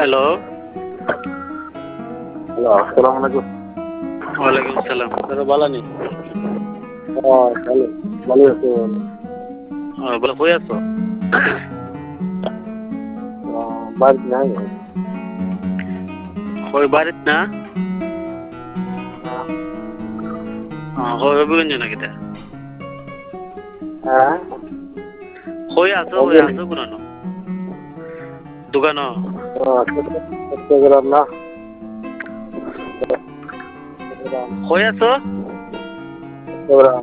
Hello. Hello, আসসালামু আলাইকুম। ওয়ালাইকুম আসসালাম। তোরা ভালো নি? ভালো ভালো আছি। বলে কই আছো? বাড়িতে নাই। কই বাড়িত না? কই অভিগঞ্জ নাকি তা? হ্যাঁ, কই আছো কোন? দোকান? চট্টগ্রাম না? কই আছো? চট্টগ্রাম।